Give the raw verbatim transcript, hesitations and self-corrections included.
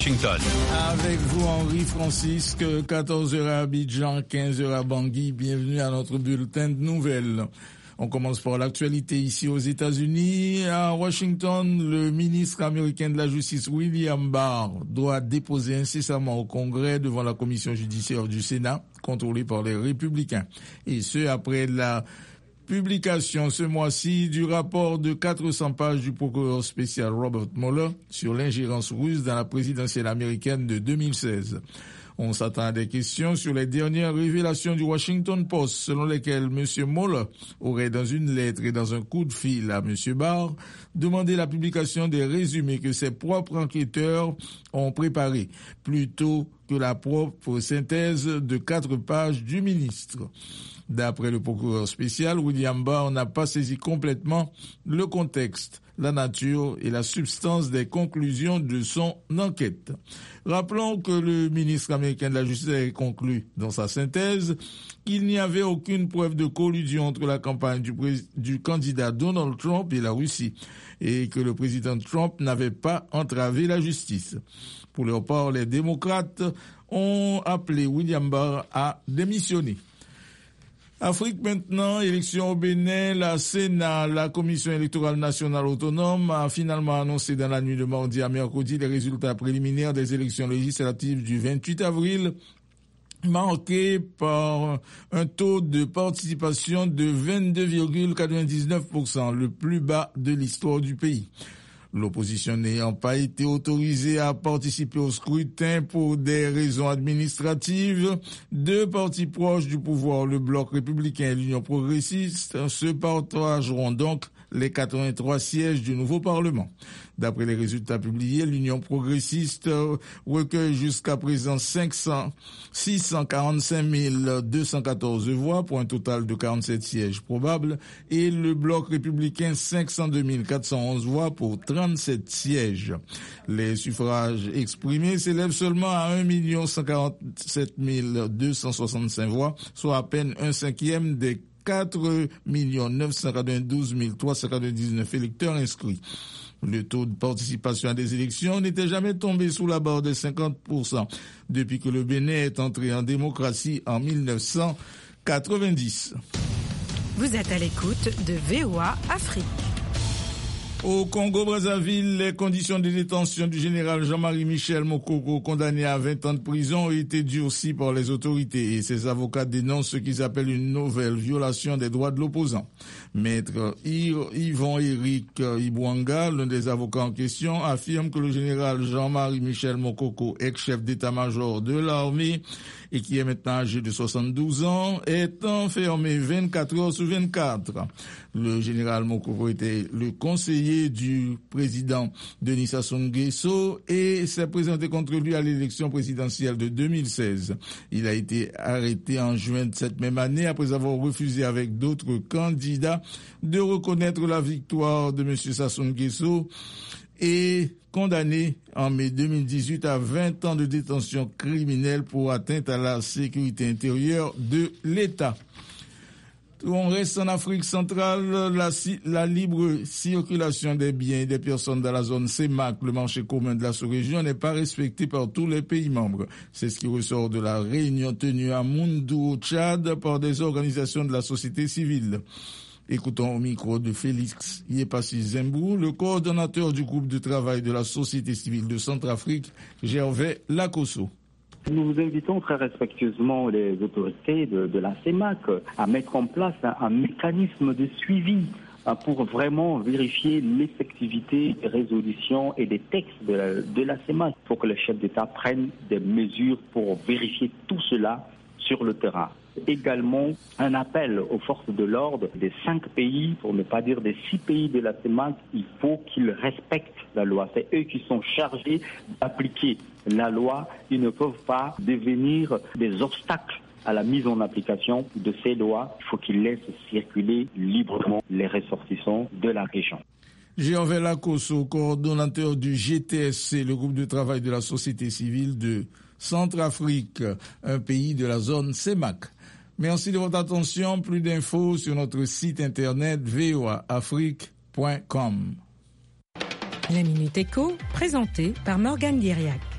Washington. Avec vous, Henri Francisque, quatorze heures à Abidjan, quinze heures à Bangui. Bienvenue à notre bulletin de nouvelles. On commence par l'actualité ici aux États-Unis. À Washington, le ministre américain de la Justice, William Barr, doit déposer incessamment au Congrès devant la commission judiciaire du Sénat, contrôlée par les Républicains. Et ce, après la publication ce mois-ci du rapport de quatre cents pages du procureur spécial Robert Mueller sur l'ingérence russe dans la présidentielle américaine de deux mille seize. On s'attend à des questions sur les dernières révélations du Washington Post, selon lesquelles M. Mueller aurait, dans une lettre et dans un coup de fil à M. Barr, demandé la publication des résumés que ses propres enquêteurs ont préparés, plutôt que la propre synthèse de quatre pages du ministre. D'après le procureur spécial, William Barr n'a pas saisi complètement le contexte, la nature et la substance des conclusions de son enquête. Rappelons que le ministre américain de la Justice a conclu dans sa synthèse qu'il n'y avait aucune preuve de collusion entre la campagne du, pré- du candidat Donald Trump et la Russie et que le président Trump n'avait pas entravé la justice. Pour leur part, les démocrates ont appelé William Barr à démissionner. Afrique maintenant, élection au Bénin, la Sénat, la Commission électorale nationale autonome, a finalement annoncé dans la nuit de mardi à mercredi les résultats préliminaires des élections législatives du vingt-huit avril, marqués par un taux de participation de vingt-deux virgule quatre-vingt-dix-neuf pour cent, le plus bas de l'histoire du pays. L'opposition n'ayant pas été autorisée à participer au scrutin pour des raisons administratives, deux partis proches du pouvoir, le Bloc républicain et l'Union progressiste, se partageront donc les quatre-vingt-trois sièges du nouveau Parlement. D'après les résultats publiés, l'Union progressiste recueille jusqu'à présent cinq cents, six cent quarante-cinq mille deux cent quatorze voix pour un total de quarante-sept sièges probables et le Bloc républicain cinq cent deux mille quatre cent onze voix pour trente-sept sièges. Les suffrages exprimés s'élèvent seulement à un million cent quarante-sept mille deux cent soixante-cinq voix, soit à peine un cinquième des quatre millions neuf cent quatre-vingt-douze mille trois cent quatre-vingt-dix-neuf électeurs inscrits. Le taux de participation à des élections n'était jamais tombé sous la barre des cinquante pour cent depuis que le Bénin est entré en démocratie en mille neuf cent quatre-vingt-dix. Vous êtes à l'écoute de V O A Afrique. Au Congo-Brazzaville, les conditions de détention du général Jean-Marie Michel Mokoko, condamné à vingt ans de prison, ont été durcies par les autorités et ses avocats dénoncent ce qu'ils appellent une nouvelle violation des droits de l'opposant. Maître Yvon-Éric Ibouanga, l'un des avocats en question, affirme que le général Jean-Marie Michel Mokoko, ex-chef d'état-major de l'armée et qui est maintenant âgé de soixante-douze ans, est enfermé vingt-quatre heures sur vingt-quatre. Le général Mokoko était le conseiller du président Denis Sassou Nguesso et s'est présenté contre lui à l'élection présidentielle de deux mille seize. Il a été arrêté en juin de cette même année après avoir refusé avec d'autres candidats de reconnaître la victoire de M. Sassou Nguesso et condamné en mai deux mille dix-huit à vingt ans de détention criminelle pour atteinte à la sécurité intérieure de l'État. On reste en Afrique centrale, la, la libre circulation des biens et des personnes dans la zone C E M A C, le marché commun de la sous-région, n'est pas respectée par tous les pays membres. C'est ce qui ressort de la réunion tenue à Moundou, au Tchad, par des organisations de la société civile. Écoutons au micro de Félix Yepassi Zembou, le coordonnateur du groupe de travail de la société civile de Centrafrique, Gervais Lakosso. Nous vous invitons très respectueusement les autorités de, de la C E M A C à mettre en place un, un mécanisme de suivi pour vraiment vérifier l'effectivité des résolutions et des textes de la, de la C E M A C. Il faut que les chefs d'État prennent des mesures pour vérifier tout cela sur le terrain. Également un appel aux forces de l'ordre des cinq pays, pour ne pas dire des six pays de la C E M A C, il faut qu'ils respectent la loi. C'est eux qui sont chargés d'appliquer la loi. Ils ne peuvent pas devenir des obstacles à la mise en application de ces lois. Il faut qu'ils laissent circuler librement les ressortissants de la région. Gervais Lakosso, coordonnateur du G T S C, le groupe de travail de la société civile de Centrafrique, un pays de la zone C E M A C. Merci de votre attention. Plus d'infos sur notre site internet v o a afrique point com. La Minute Éco, présentée par Morgane Guériac.